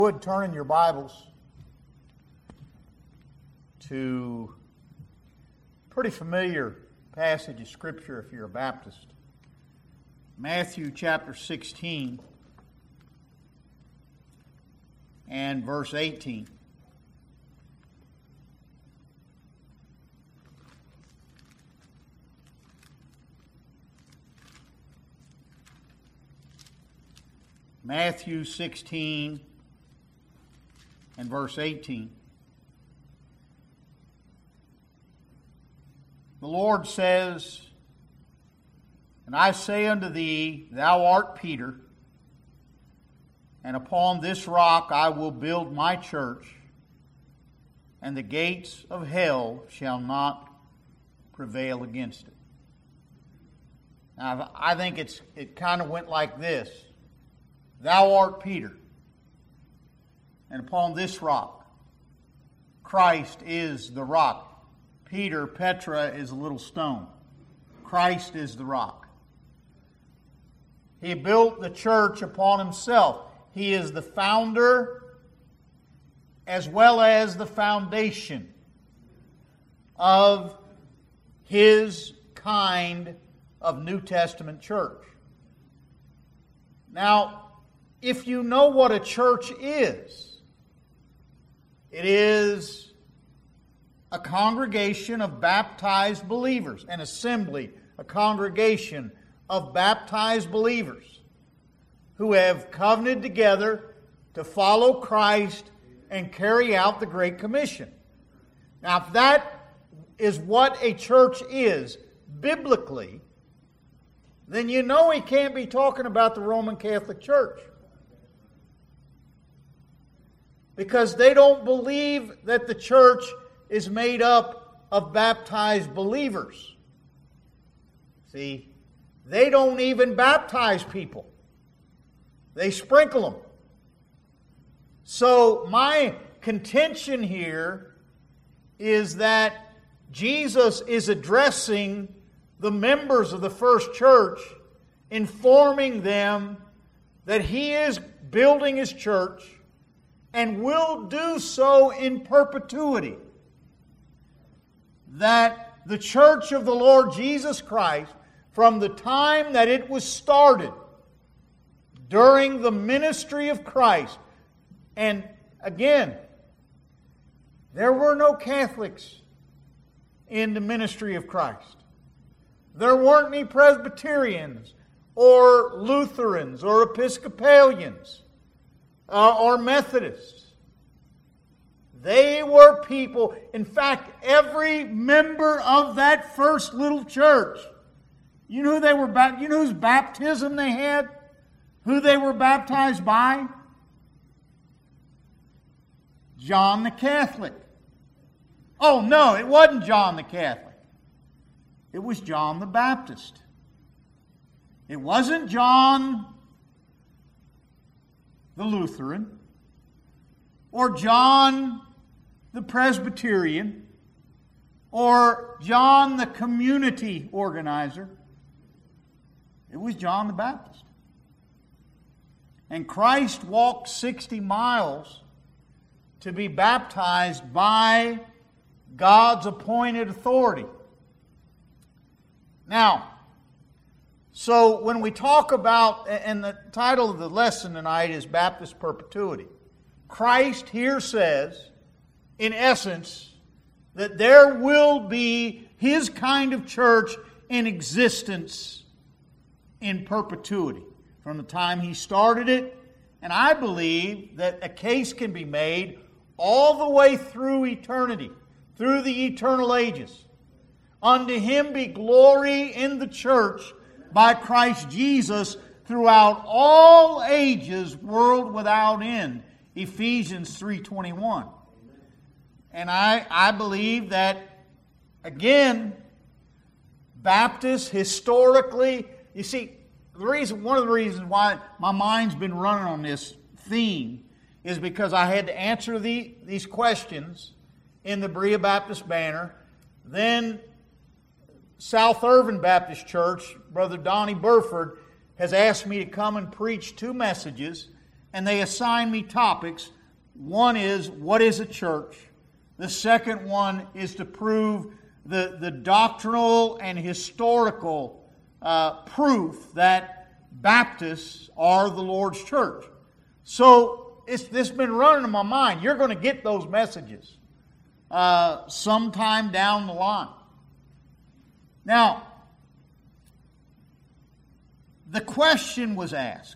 Would turn in your Bibles to a pretty familiar passage of Scripture if you're a Baptist. Matthew chapter 16 and verse 18. Matthew 16 and verse 18. The Lord says, "And I say unto thee, thou art Peter, and upon this rock I will build my church, and the gates of hell shall not prevail against it." Now, I think it kind of went like this. Thou art Peter, and upon this rock, Christ is the rock. Peter, Petra, is a little stone. Christ is the rock. He built the church upon himself. He is the founder as well as the foundation of his kind of New Testament church. Now, if you know what a church is, it is a congregation of baptized believers, an assembly, a congregation of baptized believers who have covenanted together to follow Christ and carry out the Great Commission. Now, if that is what a church is biblically, then you know he can't be talking about the Roman Catholic Church. Because they don't believe that the church is made up of baptized believers. See, they don't even baptize people. They sprinkle them. So my contention here is that Jesus is addressing the members of the first church, informing them that He is building His church and will do so in perpetuity. That the church of the Lord Jesus Christ, from the time that it was started, during the ministry of Christ, and again, there were no Catholics in the ministry of Christ. There weren't any Presbyterians or Lutherans or Episcopalians or Methodists. They were people, in fact, every member of that first little church, you know who they were, you know whose baptism they had? Who they were baptized by? John the Catholic. Oh no, it wasn't John the Catholic. It was John the Baptist. It wasn't John the Lutheran, or John the Presbyterian, or John the community organizer. It was John the Baptist. And Christ walked 60 miles to be baptized by God's appointed authority. Now, so when we talk about, and the title of the lesson tonight is Baptist Perpetuity, Christ here says, in essence, that there will be His kind of church in existence in perpetuity, from the time He started it. And I believe that a case can be made all the way through eternity, through the eternal ages. Unto Him be glory in the church by Christ Jesus throughout all ages, world without end. Ephesians 3:21. And I believe that, again, Baptists historically, you see, one of the reasons why my mind's been running on this theme is because I had to answer these questions in the Berea Baptist Banner. Then South Irvin Baptist Church, Brother Donnie Burford, has asked me to come and preach 2 messages and they assign me topics. One is, what is a church? The second one is to prove the doctrinal and historical proof that Baptists are the Lord's church. So this has been running in my mind. You're going to get those messages sometime down the line. Now, the question was asked.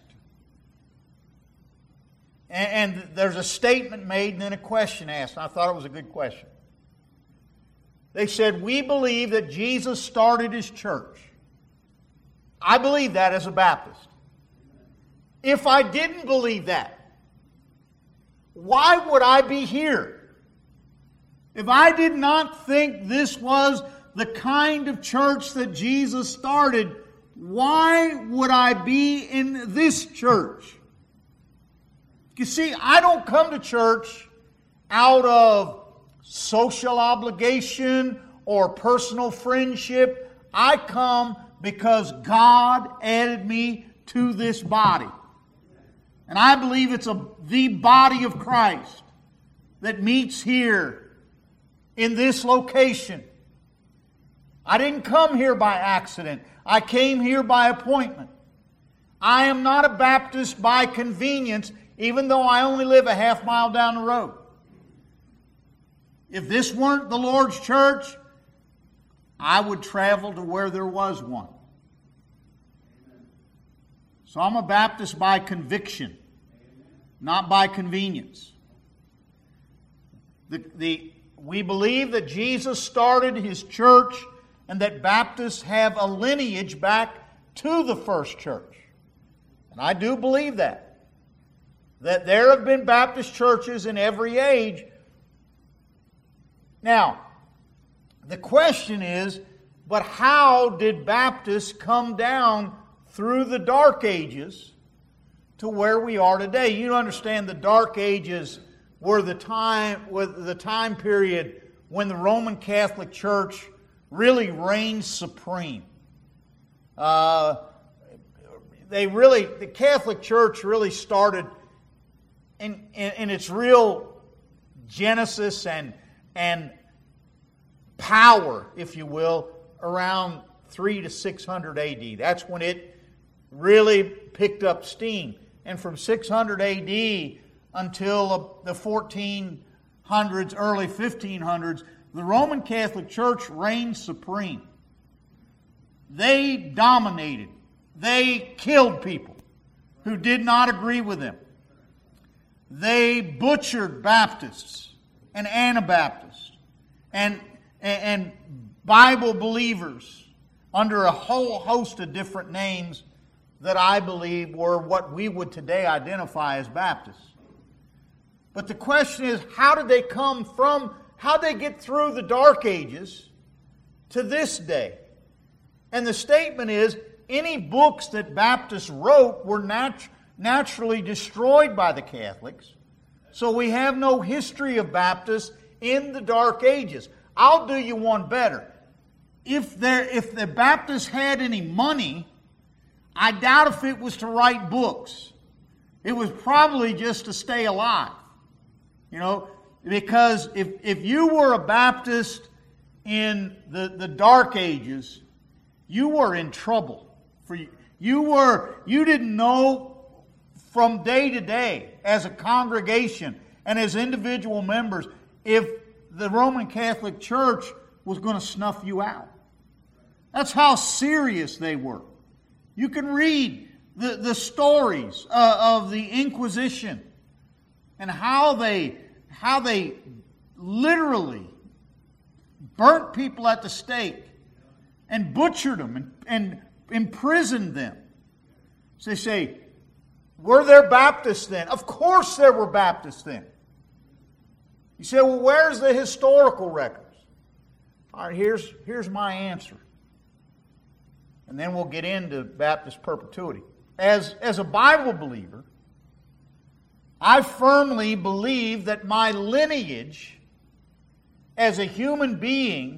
And there's a statement made and then a question asked. I thought it was a good question. They said, we believe that Jesus started His church. I believe that as a Baptist. If I didn't believe that, why would I be here? If I did not think this was the kind of church that Jesus started, why would I be in this church? You see, I don't come to church out of social obligation or personal friendship. I come because God added me to this body. And I believe it's the body of Christ that meets here in this location. I didn't come here by accident. I came here by appointment. I am not a Baptist by convenience, even though I only live a half mile down the road. If this weren't the Lord's church, I would travel to where there was one. So I'm a Baptist by conviction, not by convenience. We believe that Jesus started His church and that Baptists have a lineage back to the first church. And I do believe that there have been Baptist churches in every age. Now, the question is, but how did Baptists come down through the Dark Ages to where we are today? You understand the Dark Ages were the time period when the Roman Catholic Church really reigned supreme. The Catholic Church really started in its real genesis and power, if you will, around 300 to 600 AD. That's when it really picked up steam. And from 600 AD until the 1400s, early 1500s, the Roman Catholic Church reigned supreme. They dominated. They killed people who did not agree with them. They butchered Baptists and Anabaptists and Bible believers under a whole host of different names that I believe were what we would today identify as Baptists. But the question is, how did they get through the Dark Ages to this day? And the statement is, any books that Baptists wrote were naturally destroyed by the Catholics. So we have no history of Baptists in the Dark Ages. I'll do you one better. If the Baptists had any money, I doubt if it was to write books. It was probably just to stay alive. You know, because if you were a Baptist in the Dark Ages, you were in trouble. You didn't know from day to day as a congregation and as individual members if the Roman Catholic Church was going to snuff you out. That's how serious they were. You can read the stories of the Inquisition and how they literally burnt people at the stake and butchered them and imprisoned them. So they say, were there Baptists then? Of course there were Baptists then. You say, well, where's the historical records? All right, here's my answer. And then we'll get into Baptist perpetuity. As a Bible believer, I firmly believe that my lineage as a human being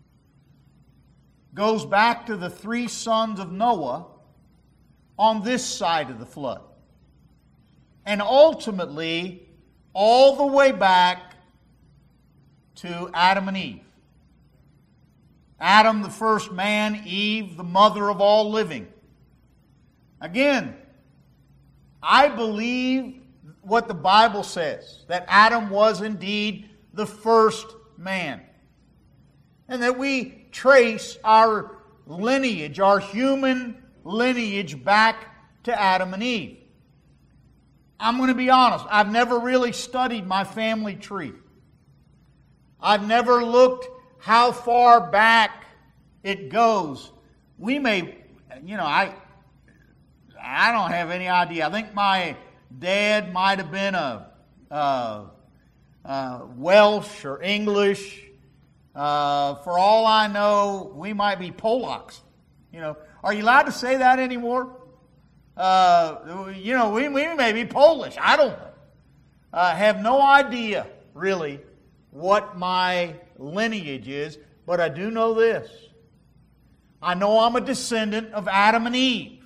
goes back to the 3 sons of Noah on this side of the flood. and ultimately all the way back to Adam and Eve. Adam, the first man, Eve, the mother of all living. Again, I believe what the Bible says, that Adam was indeed the first man. And that we trace our lineage, our human lineage, back to Adam and Eve. I'm going to be honest, I've never really studied my family tree. I've never looked how far back it goes. We may, I don't have any idea. I think my dad might have been a Welsh or English. For all I know, we might be Polacks. Are you allowed to say that anymore? We may be Polish. I don't know. Have no idea, really, what my lineage is, but I do know this. I know I'm a descendant of Adam and Eve.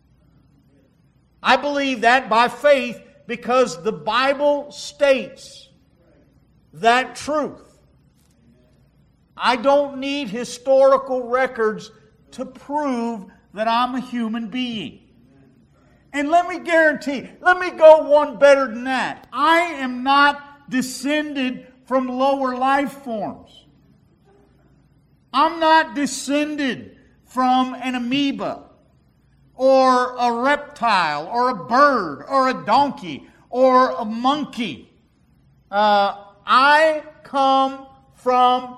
I believe that by faith because the Bible states that truth. I don't need historical records to prove that I'm a human being. And let me guarantee, let me go one better than that. I am not descended from lower life forms. I'm not descended from an amoeba or a reptile or a bird or a donkey or a monkey. I come from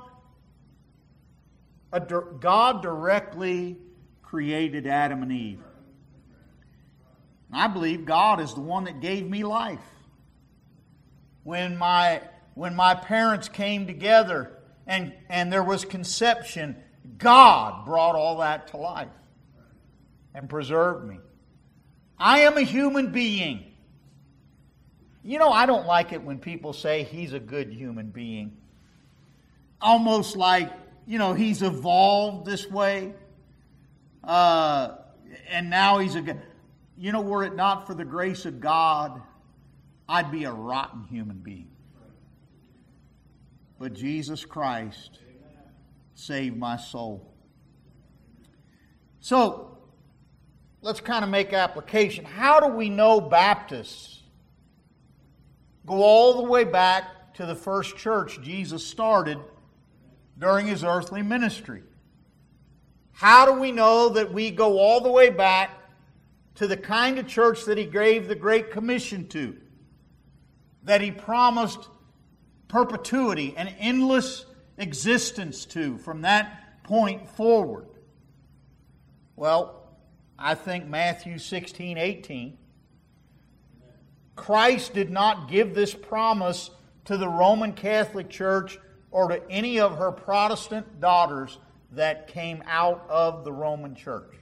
God directly created Adam and Eve. I believe God is the one that gave me life. When my parents came together and there was conception, God brought all that to life and preserved me. I am a human being. I don't like it when people say he's a good human being. Almost like, he's evolved this way. And now he's a good... were it not for the grace of God, I'd be a rotten human being. But Jesus Christ saved my soul. So, let's kind of make application. How do we know Baptists go all the way back to the first church Jesus started during His earthly ministry? How do we know that we go all the way back to the kind of church that He gave the Great Commission to, that He promised perpetuity and endless existence to from that point forward? Well, I think Matthew 16:18. Christ did not give this promise to the Roman Catholic Church or to any of her Protestant daughters that came out of the Roman Church.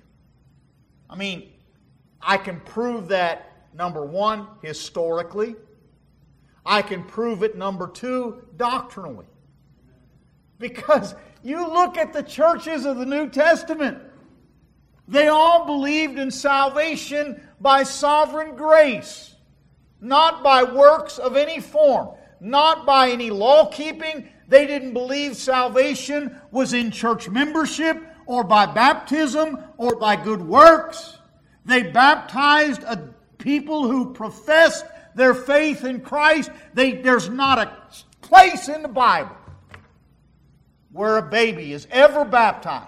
I can prove that, number one, historically. I can prove it, number two, doctrinally. Because you look at the churches of the New Testament, they all believed in salvation by sovereign grace, not by works of any form, not by any law-keeping. They didn't believe salvation was in church membership or by baptism or by good works. They baptized people who professed their faith in Christ. There's not a place in the Bible where a baby is ever baptized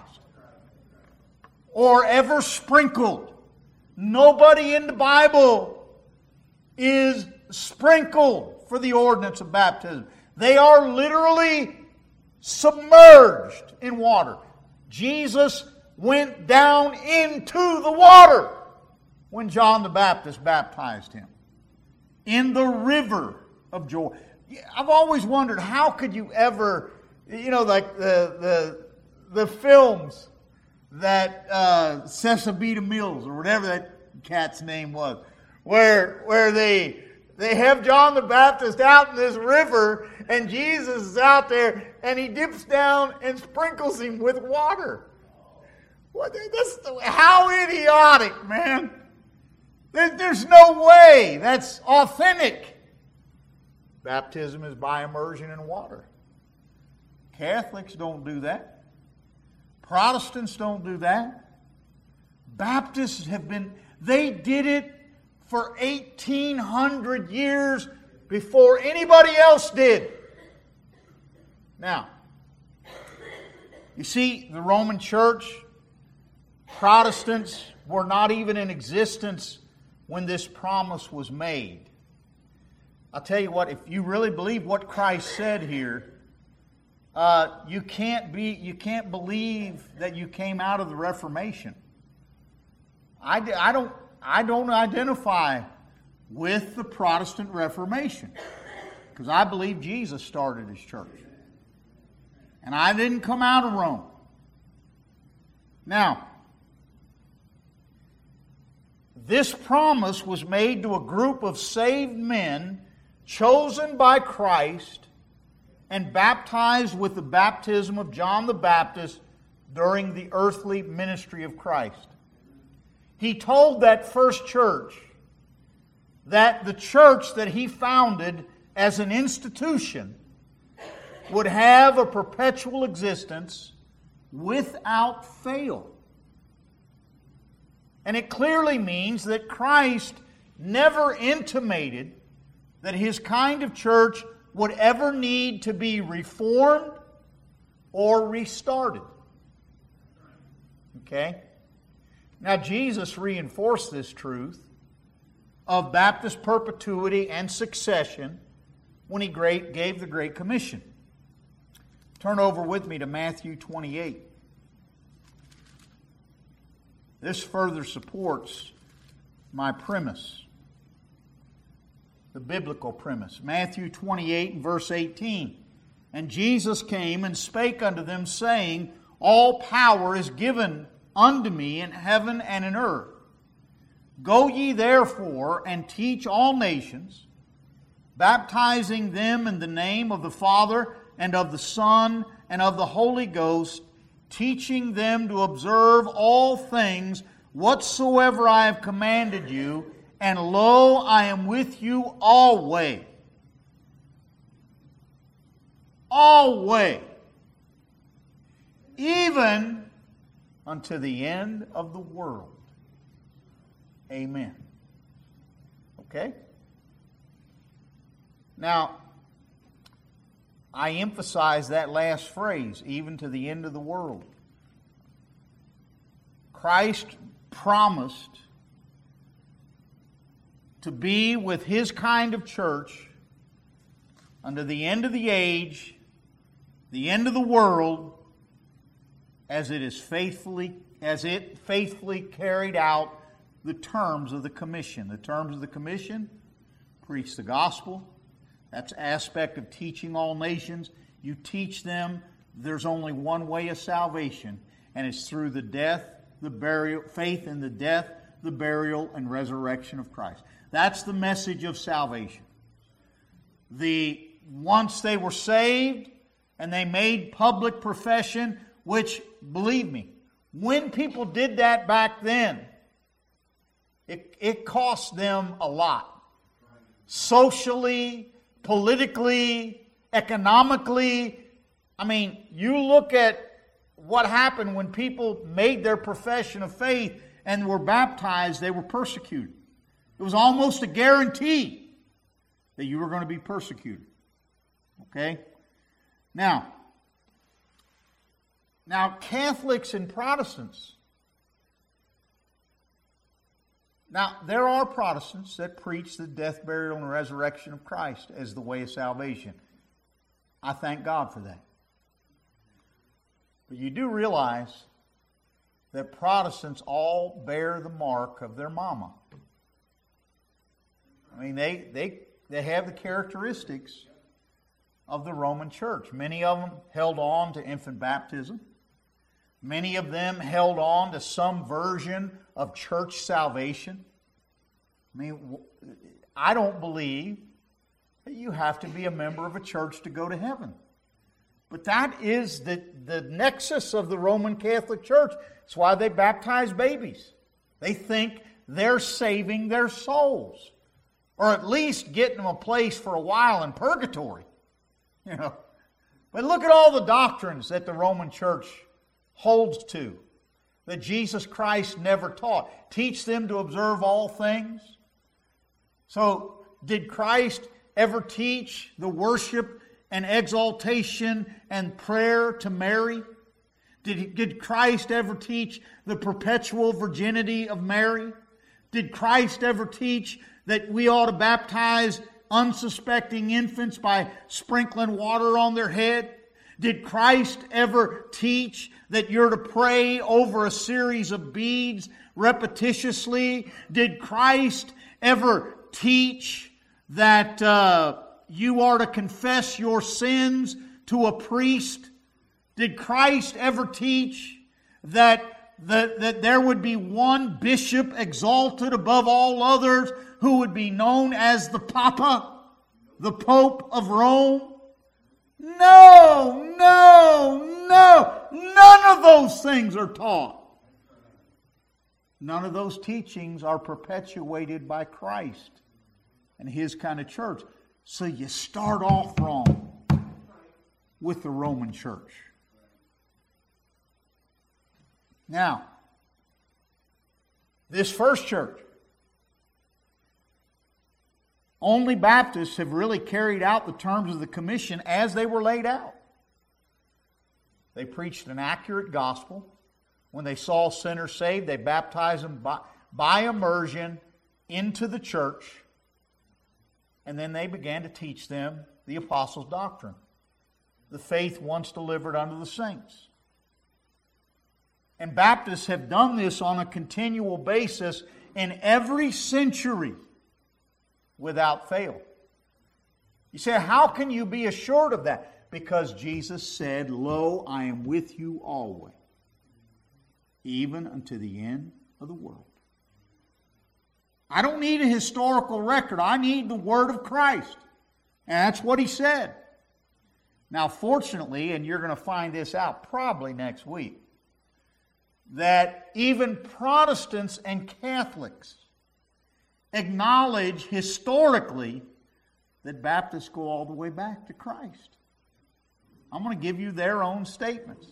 or ever sprinkled. Nobody in the Bible is sprinkled for the ordinance of baptism. They are literally submerged in water. Jesus went down into the water when John the Baptist baptized Him. In the river of Jordan. I've always wondered, how could you ever, like the films that Cesabita Mills, or whatever that cat's name was, where they have John the Baptist out in this river, and Jesus is out there, and He dips down and sprinkles him with water. How idiotic, man. There's no way that's authentic. Baptism is by immersion in water. Catholics don't do that. Protestants don't do that. Baptists they did it for 1,800 years before anybody else did. Now, you see, the Roman Church, Protestants were not even in existence when this promise was made. I'll tell you what, if you really believe what Christ said here, you can't believe that you came out of the Reformation. I don't identify with the Protestant Reformation because I believe Jesus started His church. And I didn't come out of Rome. Now, this promise was made to a group of saved men chosen by Christ and baptized with the baptism of John the Baptist during the earthly ministry of Christ. He told that first church that the church that He founded as an institution would have a perpetual existence without fail. And it clearly means that Christ never intimated that His kind of church would ever need to be reformed or restarted. Okay? Now, Jesus reinforced this truth of Baptist perpetuity and succession when He gave the Great Commission. Turn over with me to Matthew 28. This further supports my premise, the biblical premise. Matthew 28 and verse 18. And Jesus came and spake unto them, saying, All power is given unto me in heaven and in earth. Go ye therefore and teach all nations, baptizing them in the name of the Father and of the Son and of the Holy Ghost, teaching them to observe all things whatsoever I have commanded you, and lo, I am with you always. Always. Even unto the end of the world. Amen. Okay? Now, I emphasize that last phrase, even to the end of the world. Christ promised to be with His kind of church unto the end of the age, the end of the world, as it faithfully carried out the terms of the commission. The terms of the commission: preach the gospel. That's an aspect of teaching all nations. You teach them there's only one way of salvation, and it's through the death, the burial, faith in the death, the burial, and resurrection of Christ. That's the message of salvation. Once they were saved and they made public profession, which, believe me, when people did that back then, it cost them a lot. Socially, politically, economically. I mean, you look at what happened when people made their profession of faith and were baptized, they were persecuted. It was almost a guarantee that you were going to be persecuted. Okay? Now, Catholics and Protestants. Now, there are Protestants that preach the death, burial, and resurrection of Christ as the way of salvation. I thank God for that. But you do realize that Protestants all bear the mark of their mama. I mean, they have the characteristics of the Roman Church. Many of them held on to infant baptism. Many of them held on to some version of church salvation. I mean, I don't believe that you have to be a member of a church to go to heaven. But that is the nexus of the Roman Catholic Church. That's why they baptize babies. They think they're saving their souls. Or at least getting them a place for a while in purgatory. You know. But look at all the doctrines that the Roman Church holds to, that Jesus Christ never taught. Teach them to observe all things. So, did Christ ever teach the worship and exaltation and prayer to Mary? Did Christ ever teach the perpetual virginity of Mary? Did Christ ever teach that we ought to baptize unsuspecting infants by sprinkling water on their head? Did Christ ever teach that you're to pray over a series of beads repetitiously? Did Christ ever teach that you are to confess your sins to a priest? Did Christ ever teach that there would be one bishop exalted above all others who would be known as the Papa, the Pope of Rome? No, no, no. None of those things are taught. None of those teachings are perpetuated by Christ and His kind of church. So you start off wrong with the Roman Church. Now, this first church, only Baptists have really carried out the terms of the commission as they were laid out. They preached an accurate gospel. When they saw sinners saved, they baptized them by immersion into the church. And then they began to teach them the apostles' doctrine, the faith once delivered unto the saints. And Baptists have done this on a continual basis in every century without fail. You say, how can you be assured of that? Because Jesus said, "Lo, I am with you always, even unto the end of the world." I don't need a historical record. I need the Word of Christ. And that's what He said. Now, fortunately, and you're going to find this out probably next week, that even Protestants and Catholics acknowledge historically that Baptists go all the way back to Christ. I'm going to give you their own statements.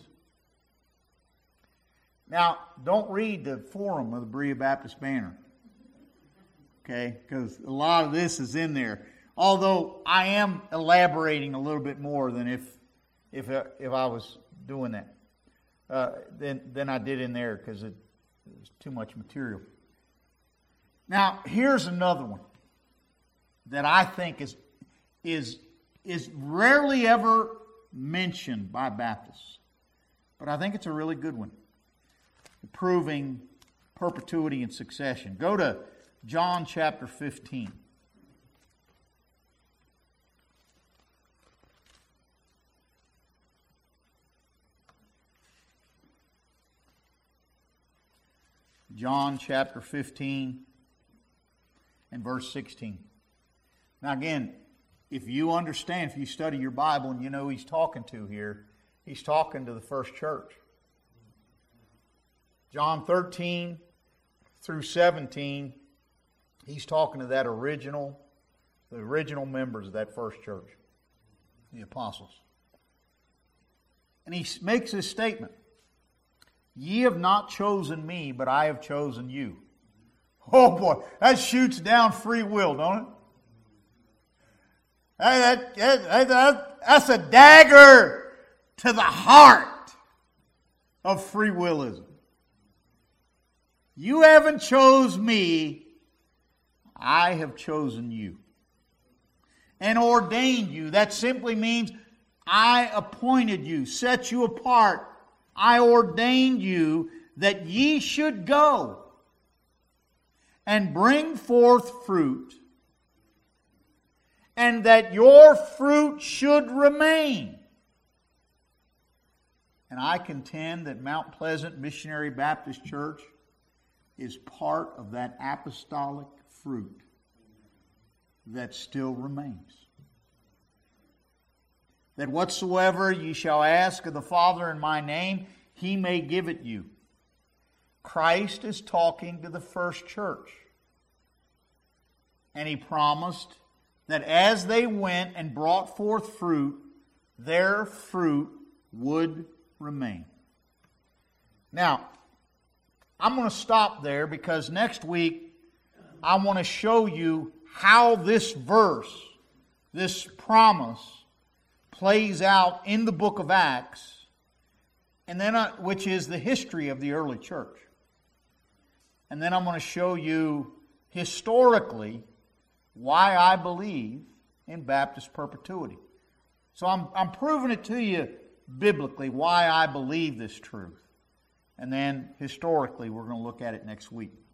Now, don't read the forum of the Berea Baptist Banner. Okay? Because a lot of this is in there. Although I am elaborating a little bit more than if I was doing that. Than I did in there, because it was too much material. Now, here's another one that I think is rarely ever mentioned by Baptists, but I think it's a really good one, proving perpetuity and succession. Go to John chapter 15. John chapter 15 and verse 16. Now again, if you understand, if you study your Bible and you know He's talking to here, He's talking to the first church. John 13 through 17, He's talking to the original members of that first church, the apostles. And He makes this statement. "Ye have not chosen me, but I have chosen you." Oh boy, that shoots down free will, don't it? That's a dagger to the heart of free willism. You haven't chosen me, I have chosen you. And ordained you. That simply means I appointed you, set you apart. I ordained you that ye should go and bring forth fruit, and that your fruit should remain. And I contend that Mount Pleasant Missionary Baptist Church is part of that apostolic fruit that still remains. That whatsoever ye shall ask of the Father in my name, He may give it you. Christ is talking to the first church. And He promised that as they went and brought forth fruit, their fruit would remain. Now, I'm going to stop there because next week I want to show you how this verse, this promise, plays out in the book of Acts, and then which is the history of the early church. And then I'm going to show you historically why I believe in Baptist perpetuity. So I'm proving it to you biblically why I believe this truth. And then historically we're going to look at it next week.